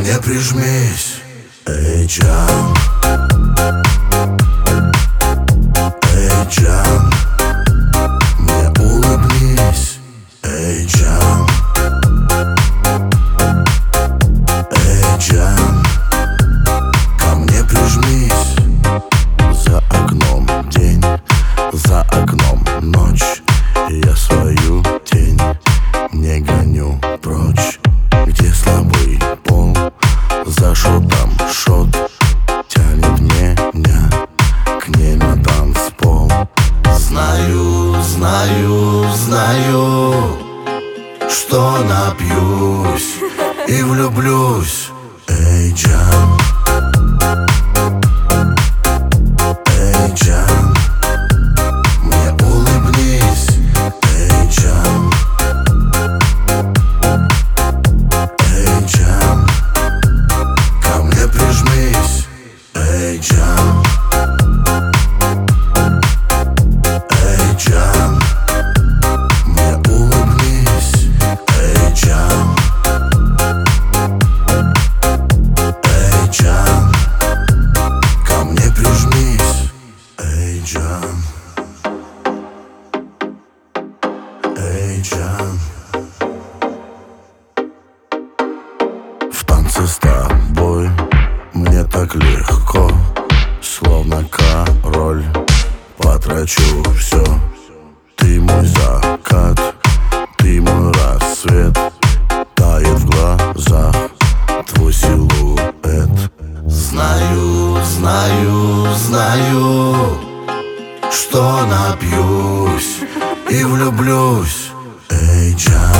мне прижмись. Эй, Джан, эй, Джан, мне улыбнись. Эй, Джан, эй, Джан, ко мне прижмись. За окном день, за окном ночь, я свою тень не гоню прочь. Где слабый пол, за шотом шот тянет меня к ней на танцпол. Знаю, знаю, знаю, что напьюсь и влюблюсь. Эй, Джан, эй, Джан, мне улыбнись. Эй, Джан, эй, Джан, ко мне прижмись. Эй, Джан, эй, Джан, мне улыбнись. Эй, Джан, эй, Джан, ко мне прижмись. Эй, Джан, эй, Джан, в танце с тобой мне так легко, словно король. Потрачу все. Ты мой закат, ты мой рассвет. Тает в глазах твой силуэт. Знаю, знаю, знаю, что напьюсь и влюблюсь. Эй, Джан,